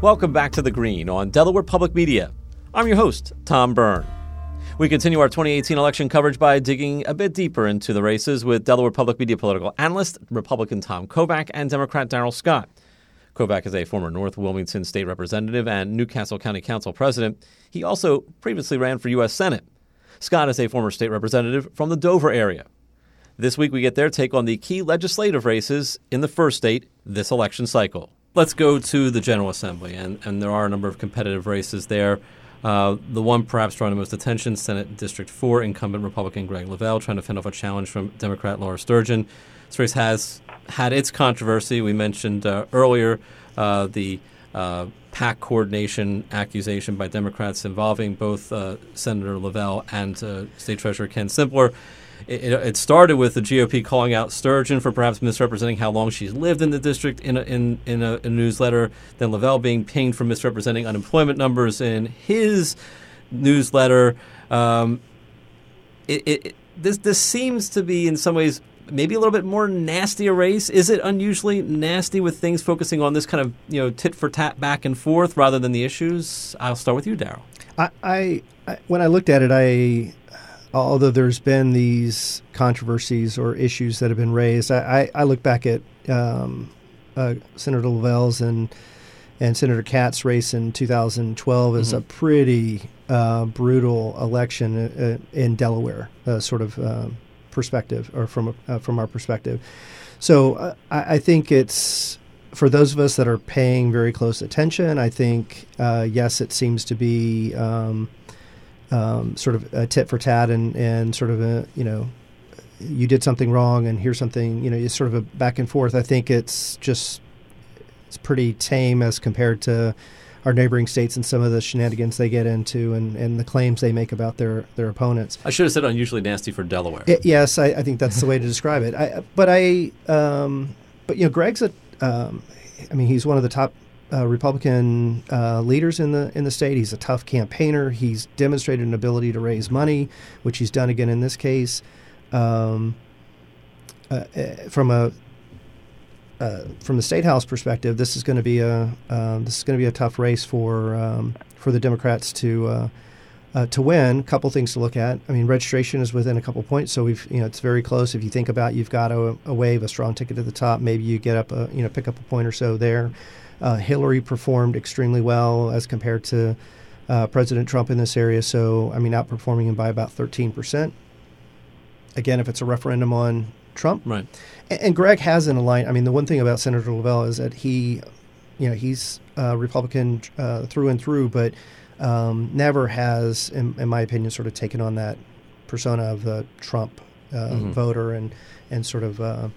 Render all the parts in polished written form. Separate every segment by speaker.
Speaker 1: Welcome back to The Green on Delaware Public Media. I'm your host, Tom Byrne. We continue our 2018 election coverage by digging a bit deeper into the races with Delaware Public Media political analyst, Republican Tom Kovach, and Democrat Darrell Scott. Kovach is a former North Wilmington state representative and Newcastle County Council president. He also previously ran for U.S. Senate. Scott is a former state representative from the Dover area. This week we get their take on the key legislative races in the first state this election cycle. Let's go to the General Assembly, and there are a number of competitive races there. The one perhaps drawing the most attention, Senate District 4, incumbent Republican Greg Lavelle trying to fend off a challenge from Democrat Laura Sturgeon. This race has had its controversy. We mentioned earlier the PAC coordination accusation by Democrats involving both Senator Lavelle and State Treasurer Ken Simpler. It started with the GOP calling out Sturgeon for perhaps misrepresenting how long she's lived in the district in a newsletter. Then Lavelle being pinged for misrepresenting unemployment numbers in his newsletter. This seems to be in some ways maybe a little bit more nasty a race. Is it unusually nasty with things focusing on this kind of tit for tat back and forth rather than the issues? I'll start with you, Darrell.
Speaker 2: I when I looked at it, although there's been these controversies or issues that have been raised, I look back at Senator Lavelle's and Senator Katz's race in 2012 as a pretty brutal election in Delaware, sort of perspective, or from our perspective. So I think it's, for those of us that are paying very close attention, I think, yes, it seems to be sort of a tit for tat and sort of a, you did something wrong and here's something, it's sort of a back and forth. I think it's pretty tame as compared to our neighboring states and some of the shenanigans they get into and the claims they make about their opponents.
Speaker 1: I should have said unusually nasty for Delaware.
Speaker 2: Yes, I think that's the way to describe it. But Greg's he's one of the top Republican leaders in the state. He's a tough campaigner. He's demonstrated an ability to raise money, which he's done again in this case. From the State House perspective, this is going to be a tough race for the Democrats to win. A couple things to look at. I mean, registration is within a couple points, so it's very close. If you think about, you've got a wave, a strong ticket at the top. Maybe you get up pick up a point or so there. Hillary performed extremely well as compared to President Trump in this area. So, outperforming him by about 13%. Again, if it's a referendum on Trump.
Speaker 1: Right.
Speaker 2: And Greg has an alignment. The one thing about Senator Lavelle is that he's Republican through and through, but never has, in my opinion, sort of taken on that persona of the Trump voter and sort of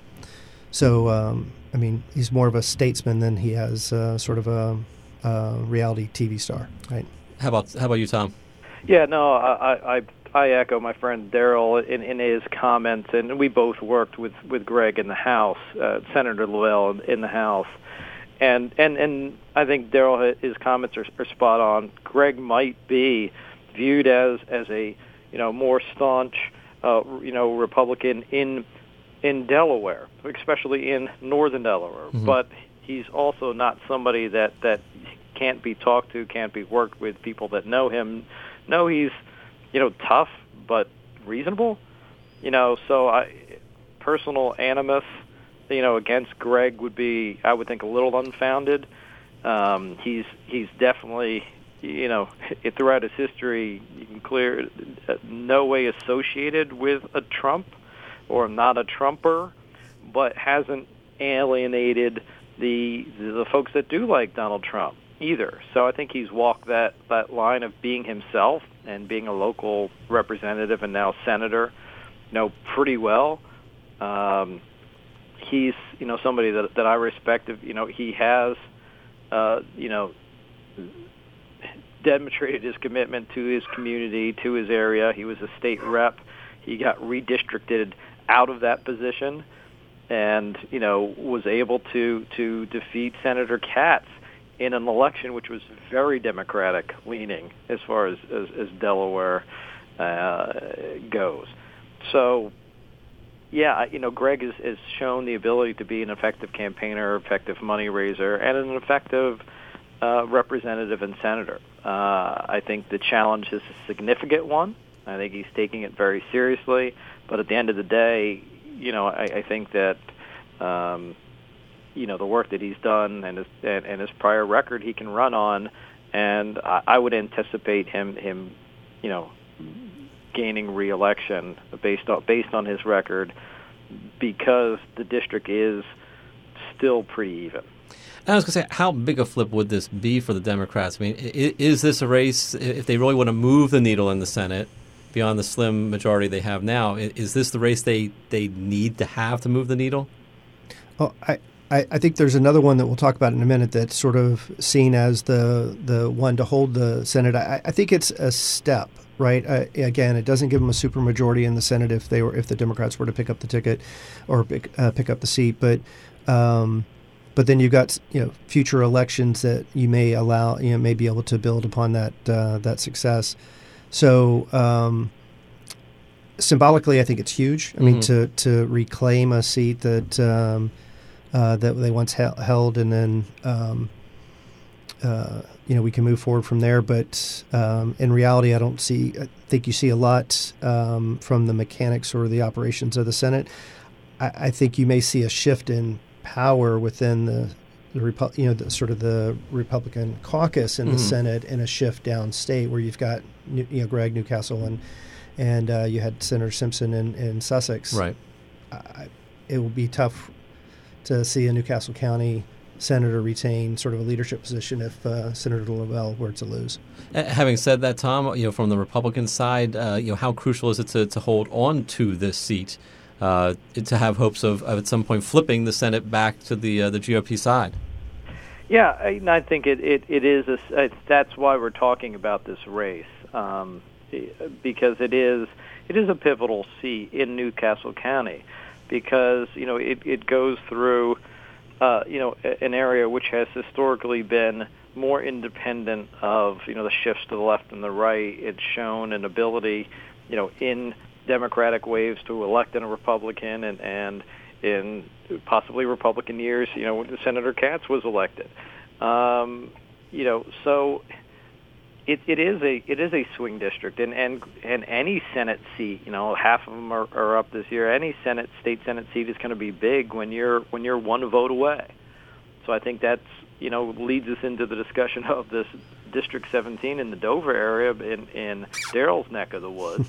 Speaker 2: he's more of a statesman than he has sort of a reality TV star, right? How
Speaker 1: about you, Tom?
Speaker 3: Yeah, no, I echo my friend Darrell in his comments, and we both worked with Greg in the House, Senator Lavelle in the House, and I think Darrell, his comments are spot on. Greg might be viewed as a more staunch Republican in Delaware, especially in northern Delaware, but he's also not somebody that can't be talked to, can't be worked with. People that know him know he's tough but reasonable. So personal animus against Greg would be, I would think, a little unfounded. He's definitely throughout his history, you can clear no way associated with a Trump or not a Trumper, but hasn't alienated the folks that do like Donald Trump either. So I think he's walked that line of being himself and being a local representative and now senator, pretty well. He's somebody that I respect. He has demonstrated his commitment to his community, to his area. He was a state rep. He got redistricted out of that position and was able to defeat Senator Katz in an election which was very Democratic leaning as far as Delaware goes. So, yeah, Greg has shown the ability to be an effective campaigner, effective money raiser, and an effective representative and senator. I think the challenge is a significant one. I think he's taking it very seriously. But at the end of the day, I think that the work that he's done and his prior record he can run on, and I would anticipate him gaining re-election based on his record, because the district is still pretty even.
Speaker 1: I was going to say, how big a flip would this be for the Democrats? I mean, is this a race, if they really want to move the needle in the Senate beyond the slim majority they have now, is this the race they need to have to move the needle?
Speaker 2: Oh, I think there's another one that we'll talk about in a minute that's sort of seen as the one to hold the Senate. I think it's a step, right? Again, it doesn't give them a supermajority in the Senate if the Democrats were to pick up the ticket or pick up the seat, but then you've got future elections that you may may be able to build upon that success. So symbolically, I think it's huge. I mean, to reclaim a seat that they once held, and then we can move forward from there. But in reality, I think you see a lot from the mechanics or the operations of the Senate. I think you may see a shift in power within the Republican caucus in the Senate, and a shift downstate where you've got Greg Newcastle and you had Senator Simpson in Sussex.
Speaker 1: Right.
Speaker 2: It will be tough to see a Newcastle County senator retain sort of a leadership position if Senator Lavelle were to lose.
Speaker 1: Having said that, Tom, from the Republican side, how crucial is it to hold on to this seat, to have hopes of at some point flipping the Senate back to the GOP side?
Speaker 3: Yeah, I think it is. That's why we're talking about this race, because it is a pivotal seat in Newcastle County, because it goes through an area which has historically been more independent of the shifts to the left and the right. It's shown an ability in Democratic waves to elect in a Republican, and in possibly Republican years, when Senator Katz was elected. So it is a swing district, and any Senate seat, half of them are up this year. Any state Senate seat is going to be big when you're one vote away. So I think that's leads us into the discussion of this District 17 in the Dover area in Daryl's neck of the woods.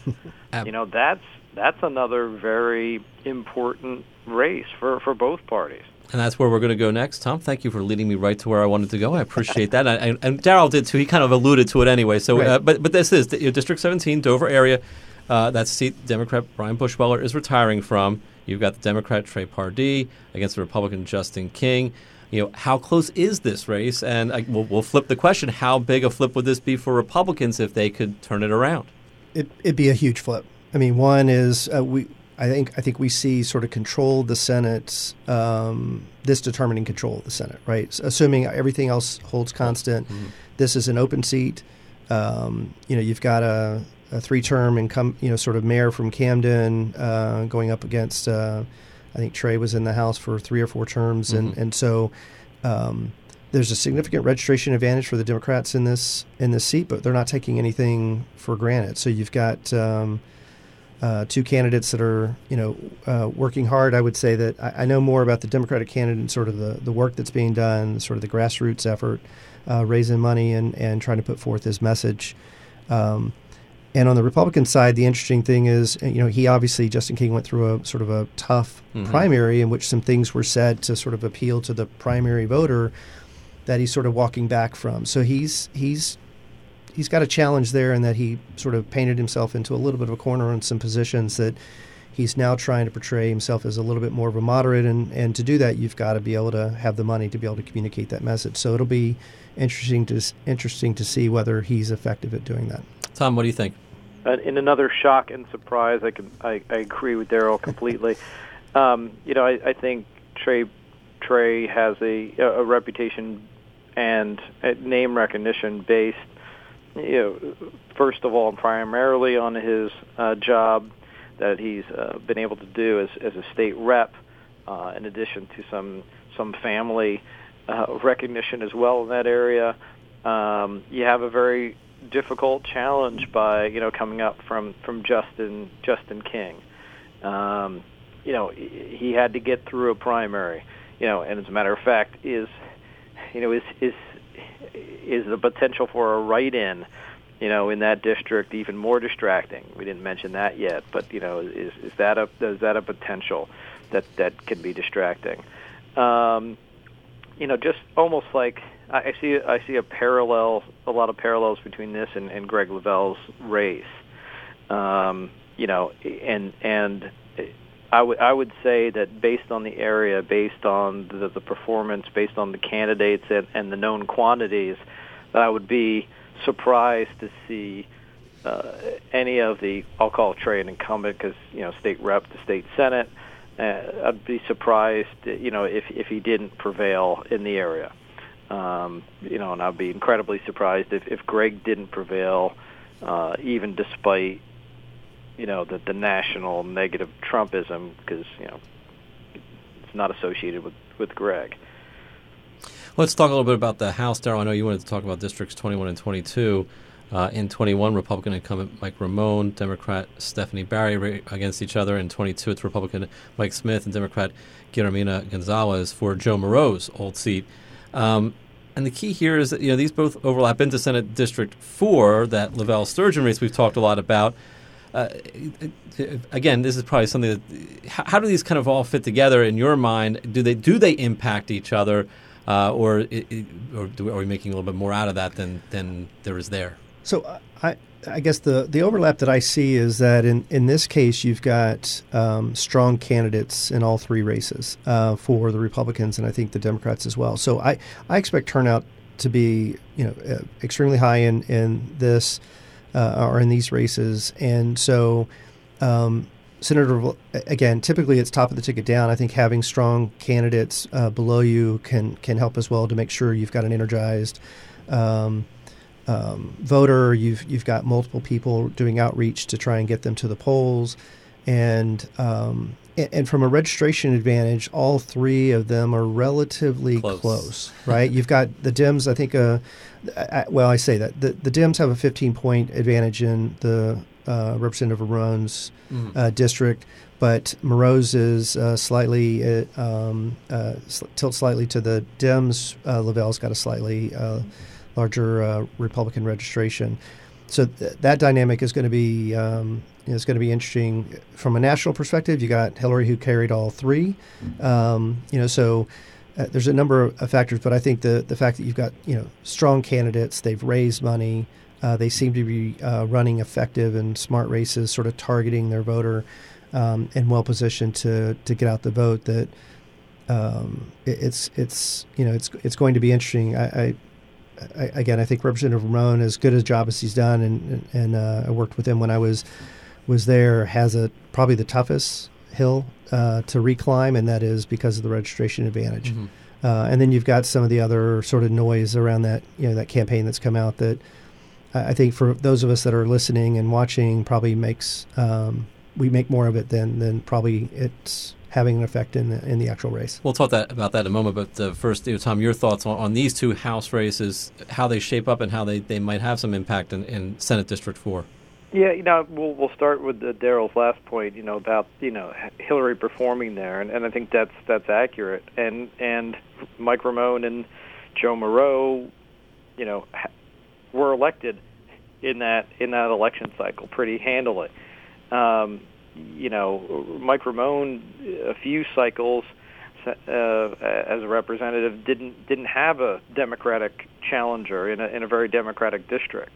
Speaker 3: That's another very important race for both parties.
Speaker 1: And that's where we're going to go next. Tom, thank you for leading me right to where I wanted to go. I appreciate that. And Daryl did too. He kind of alluded to it anyway. So,
Speaker 2: right.
Speaker 1: But this is District 17, Dover area. That's the seat Democrat Brian Bushweller is retiring from. You've got the Democrat Trey Pardee against the Republican Justin King. How close is this race? And we'll flip the question. How big a flip would this be for Republicans if they could turn it around?
Speaker 2: It'd be a huge flip. I mean, one is I think we see sort of control of the Senate, this determining control of the Senate, right? Assuming everything else holds constant, This is an open seat. You've got a three-term sort of mayor from Camden going up against. I think Trey was in the House for 3 or 4 terms, and so there's a significant registration advantage for the Democrats in this seat, but they're not taking anything for granted. So you've got 2 candidates that are working hard. I would say that I know more about the Democratic candidate and sort of the work that's being done, sort of the grassroots effort, raising money and trying to put forth his message. And on the Republican side, the interesting thing is, Justin King went through a sort of a tough primary in which some things were said to sort of appeal to the primary voter that he's sort of walking back from. So he's got a challenge there, in that he sort of painted himself into a little bit of a corner on some positions that he's now trying to portray himself as a little bit more of a moderate. And to do that, you've got to be able to have the money to be able to communicate that message. So it'll be interesting to see whether he's effective at doing that.
Speaker 1: Tom, what do you think?
Speaker 3: In another shock and surprise, I agree with Daryl completely. I think Trey has a reputation and name recognition based, first of all, primarily on his job that he's been able to do as a state rep, in addition to some family recognition as well in that area. You have a very difficult challenge by coming up from Justin King. He had to get through a primary. And as a matter of fact, is the potential for a write-in, in that district even more distracting? We didn't mention that yet, but is that a potential that can be distracting? Just almost like I see a lot of parallels between this and Greg Lavelle's race. And I would say that based on the area, based on the performance, based on the candidates and the known quantities, that I would be surprised to see any of the, I'll call it Trey an incumbent because state rep to state senate. I'd be surprised, if he didn't prevail in the area. And I'd be incredibly surprised if Greg didn't prevail, even despite the national negative Trumpism, because it's not associated with Greg.
Speaker 1: Let's talk a little bit about the House, Darrell. I know you wanted to talk about districts 21 and 22. In 21, Republican incumbent Mike Ramone, Democrat Stephanie Barry against each other. In 22, it's Republican Mike Smith and Democrat Guillermina Gonzalez for Joe Moreau's old seat. And the key here is that these both overlap into Senate District 4, that Lavelle-Sturgeon race we've talked a lot about. Again, this is probably something that how do these kind of all fit together in your mind? Do they impact each other, or are we making a little bit more out of that than there is there?
Speaker 2: So I guess the overlap that I see is that in this case you've got strong candidates in all three races for the Republicans and I think the Democrats as well. So I expect turnout to be extremely high in this or in these races, and so Senator, again, typically it's top of the ticket down. I think having strong candidates below you can help as well to make sure you've got an energized voter. You've got multiple people doing outreach to try and get them to the polls, and from a registration advantage, all three of them are relatively close, right? You've got the Dems. I think. I say that the Dems have a 15-point advantage in the Representative Arone's district, but Moreau's is slightly tilts slightly to the Dems. Lavelle's got a slightly larger Republican registration, so that dynamic is going to be interesting from a national perspective. You got Hillary, who carried all three, so. There's a number of factors, but I think the fact that you've got strong candidates, they've raised money, they seem to be running effective and smart races, sort of targeting their voter, and well positioned to get out the vote. That it's going to be interesting. I think Representative Ramone, as good a job as he's done, and I worked with him when I was there, has probably the toughest hill to reclimb, and that is because of the registration advantage. Mm-hmm. And then you've got some of the other sort of noise around that, that campaign that's come out that I think for those of us that are listening and watching probably makes we make more of it than probably it's having an effect in the actual race.
Speaker 1: We'll talk about that in a moment, but first, Tom, your thoughts on these two House races, how they shape up and how they might have some impact in Senate District 4.
Speaker 3: Yeah, we'll start with Darrell's last point, about Hillary performing there, and I think that's accurate. And Mike Ramone and Joe Moreau, were elected in that election cycle pretty handily. Mike Ramone, a few cycles as a representative, didn't have a Democratic challenger in a very Democratic district.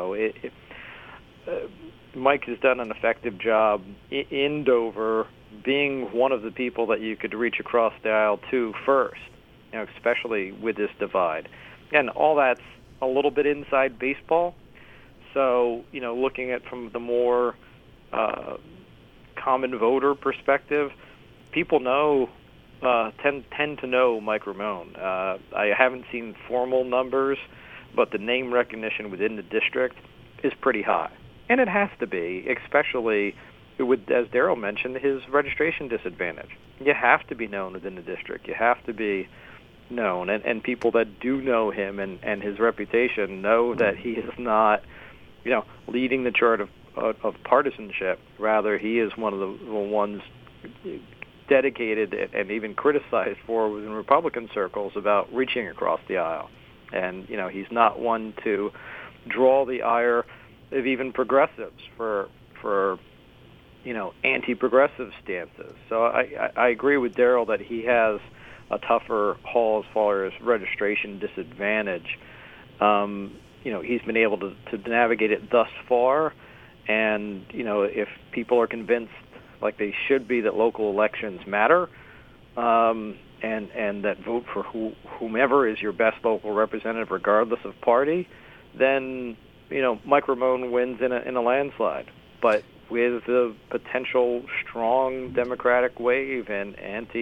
Speaker 3: Mike has done an effective job in Dover, being one of the people that you could reach across the aisle to first, especially with this divide. And all that's a little bit inside baseball. So, looking at from the more common voter perspective, people tend to know Mike Ramone. I haven't seen formal numbers, but the name recognition within the district is pretty high. And it has to be, especially with, as Darrell mentioned, his registration disadvantage. You have to be known within the district. You have to be known, and people that do know him and his reputation know that he is not, leading the chart of partisanship. Rather, he is one of the ones dedicated and even criticized for within Republican circles about reaching across the aisle. And, he's not one to draw the ire of even progressives for anti-progressive stances. So I agree with Daryl that he has a tougher haul as far as registration disadvantage. He's been able to navigate it thus far, and, if people are convinced, like they should be, that local elections matter, and that vote for whomever is your best local representative, regardless of party, then, Mike Ramone wins in a landslide. But with the potential strong Democratic wave and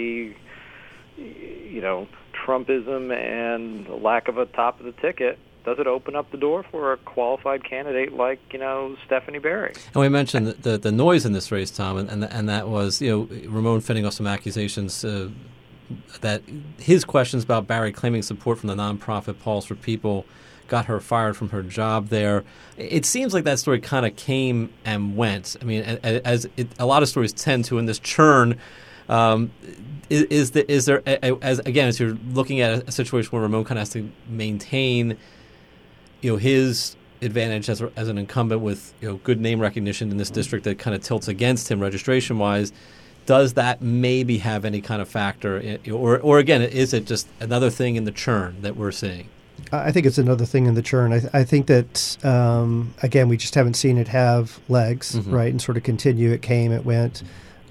Speaker 3: Trumpism and the lack of a top of the ticket, does it open up the door for a qualified candidate like, Stephanie Berry?
Speaker 1: And we mentioned the noise in this race, Tom, and that was, Ramone fending off some accusations that his questions about Berry claiming support from the nonprofit Pause for People got her fired from her job there. It seems like that story kind of came and went. I mean, as a lot of stories tend to in this churn. Is there as you're looking at a situation where Ramone kind of has to maintain, his advantage as an incumbent with good name recognition in this district that kind of tilts against him registration wise, does that maybe have any kind of factor, or again, is it just another thing in the churn that we're seeing?
Speaker 2: I think it's another thing in the churn. I think that, again, we just haven't seen it have legs, right, and sort of continue. It came, it went.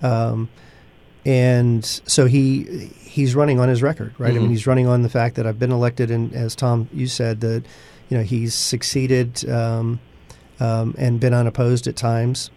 Speaker 2: And so he's running on his record, right? I mean, he's running on the fact that I've been elected, and as Tom, you said, that, he's succeeded and been unopposed at times,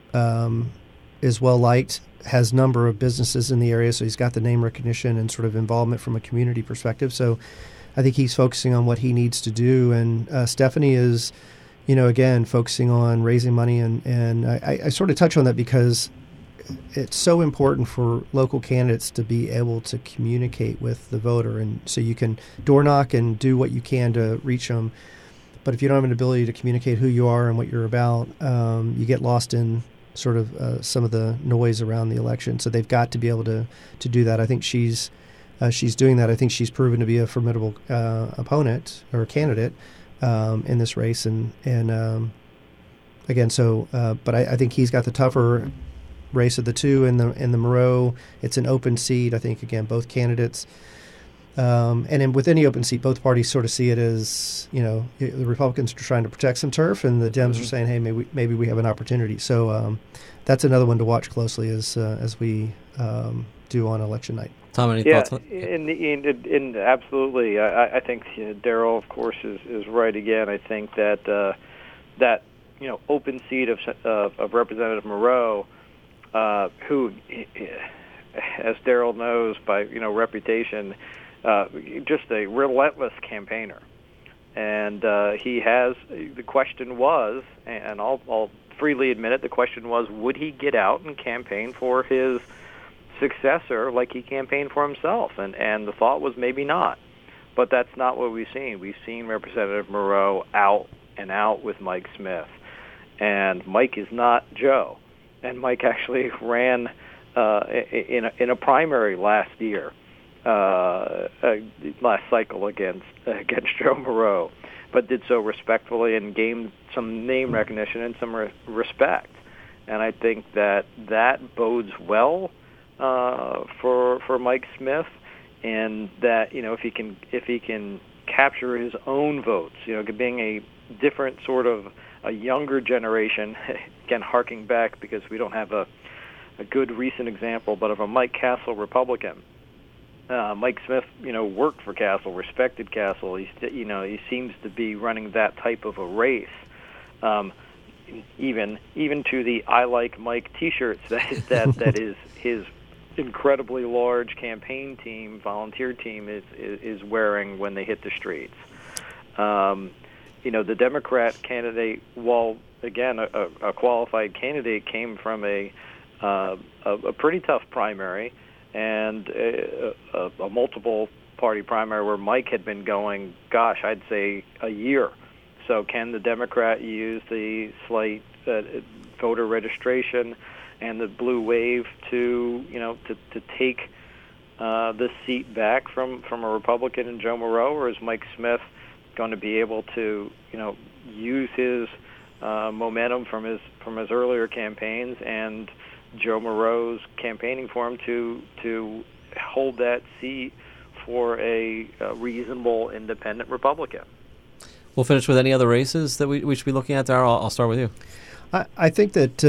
Speaker 2: is well-liked, has a number of businesses in the area, so he's got the name recognition and sort of involvement from a community perspective. So I think he's focusing on what he needs to do, and Stephanie is, again, focusing on raising money, and I sort of touch on that because it's so important for local candidates to be able to communicate with the voter, and so you can door knock and do what you can to reach them, but if you don't have an ability to communicate who you are and what you're about, you get lost in sort of some of the noise around the election. So they've got to be able to do that. I think she's doing that. I think she's proven to be a formidable opponent or candidate in this race, and again, so but I think he's got the tougher race of the two in the Moreau. It's an open seat. I think, again, both candidates, and with any open seat, both parties sort of see it as, the Republicans are trying to protect some turf, and the Dems are saying, hey, maybe we have an opportunity. So that's another one to watch closely as we do on election night.
Speaker 1: Tom, any thoughts on
Speaker 3: absolutely. I think Daryl, of course, is right again. I think that that open seat of Representative Moreau, who, as Daryl knows by reputation, just a relentless campaigner, and he has. The question was, and I'll freely admit it, the question was, would he get out and campaign for his successor like he campaigned for himself? And the thought was maybe not, but that's not what we've seen. We've seen Representative Moreau out and out with Mike Smith, and Mike is not Joe. And Mike actually ran in a primary last year, last cycle against Joe Moreau, but did so respectfully and gained some name recognition and some respect. And I think that bodes well for Mike Smith, and that if he can capture his own votes, being a different sort of a younger generation, again, harking back because we don't have a good recent example, but of a Mike Castle Republican. Mike Smith, worked for Castle, respected Castle. He seems to be running that type of a race, even to the "I Like Mike" T-shirts that is his incredibly large campaign team, volunteer team is wearing when they hit the streets. The Democrat candidate, while again a qualified candidate, came from a pretty tough primary and a multiple Party primary where Mike had been going, gosh, I'd say a year. So can the Democrat use the slight voter registration and the blue wave to take this seat back from a Republican in Joe Moreau, or is Mike Smith going to be able to use his momentum from his earlier campaigns and Joe Moreau's campaigning for him to hold that seat for a reasonable independent Republican?
Speaker 1: We'll finish with any other races that we should be looking at, Darrell. I'll start with you.
Speaker 2: I think that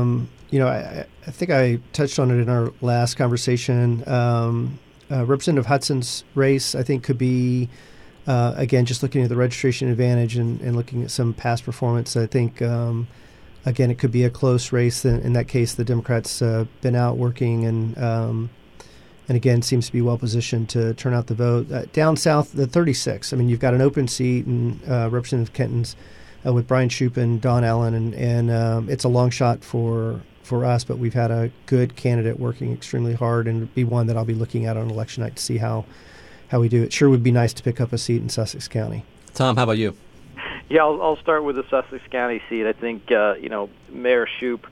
Speaker 2: I think I touched on it in our last conversation. Representative Hudson's race, I think, could be again just looking at the registration advantage and looking at some past performance. I think again it could be a close race. In that case, the Democrats been out working and again seems to be well positioned to turn out the vote. Down south, the 36. I mean, you've got an open seat in Representative Kenton's with Brian Shoup and Don Allen, and it's a long shot for us, but we've had a good candidate working extremely hard, and it'd be one that I'll be looking at on election night to see how we do. It sure would be nice to pick up a seat in Sussex County.
Speaker 1: Tom, how about you?
Speaker 3: Yeah, I'll start with the Sussex County seat. I think Mayor Shoup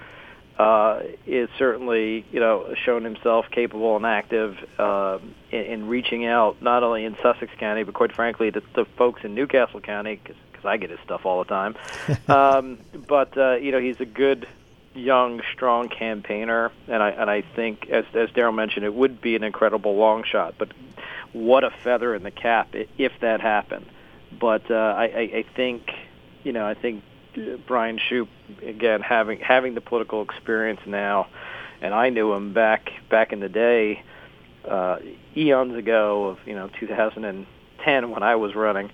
Speaker 3: is certainly shown himself capable and active in reaching out not only in Sussex County but quite frankly to the folks in Newcastle County because I get his stuff all the time. But he's a good, young, strong campaigner, and I think as Darrell mentioned, it would be an incredible long shot. But what a feather in the cap if that happened. But I think Brian Shoup, again, having the political experience now, and I knew him back in the day, eons ago of 2010 when I was running.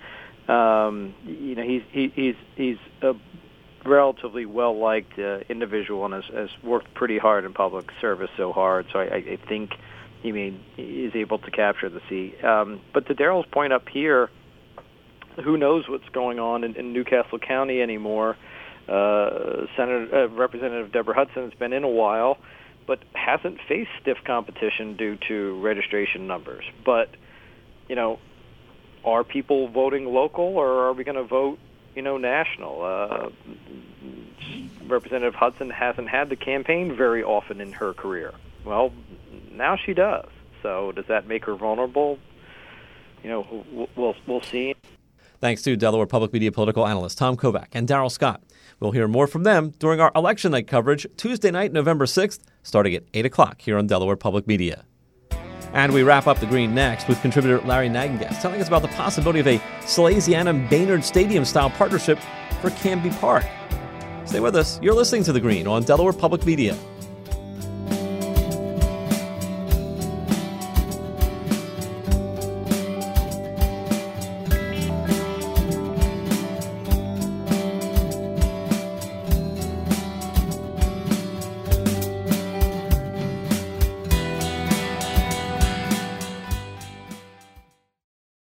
Speaker 3: He's a relatively well-liked individual and has worked pretty hard in public service so hard. So I think he is able to capture the seat. But to Darrell's point up here, who knows what's going on in Newcastle County anymore? Representative Deborah Hudson has been in a while, but hasn't faced stiff competition due to registration numbers. But, are people voting local or are we going to vote, national? Representative Hudson hasn't had to campaign very often in her career. Well, now she does. So does that make her vulnerable? We'll see.
Speaker 1: Thanks to Delaware Public Media political analyst Tom Kovac and Darrell Scott. We'll hear more from them during our election night coverage Tuesday night, November 6th, starting at 8 o'clock here on Delaware Public Media. And we wrap up the Green next with contributor Larry Nagengast telling us about the possibility of a Salesianum-Baynard Stadium-style partnership for Canby Park. Stay with us. You're listening to The Green on Delaware Public Media.